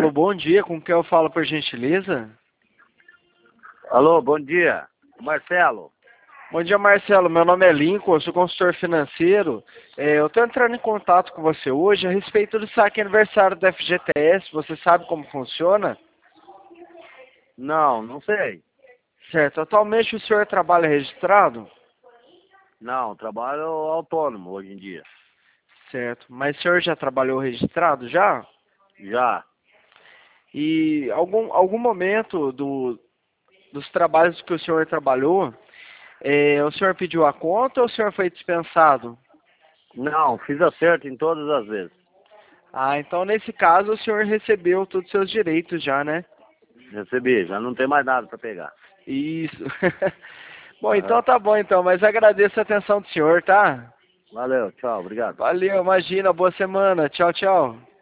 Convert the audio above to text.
Alô, bom dia, com quem eu falo por gentileza? Alô, bom dia. Marcelo. Bom dia, Marcelo. Meu nome é Lincoln, eu sou consultor financeiro. Eu estou entrando em contato com você hoje a respeito do saque aniversário da FGTS. Você sabe como funciona? Não, não sei. Certo. Atualmente o senhor trabalha registrado? Não, trabalho autônomo hoje em dia. Certo. Mas o senhor já trabalhou registrado já? Já. E algum momento dos trabalhos que o senhor trabalhou, o senhor pediu a conta ou o senhor foi dispensado? Não, fiz acerto em todas as vezes. Ah, então nesse caso o senhor recebeu todos os seus direitos já, né? Recebi, já não tem mais nada para pegar. Isso. Bom, então Aham. tá bom então, mas agradeço a atenção do senhor, tá? Valeu, tchau, obrigado. Valeu, imagina, boa semana. Tchau, tchau.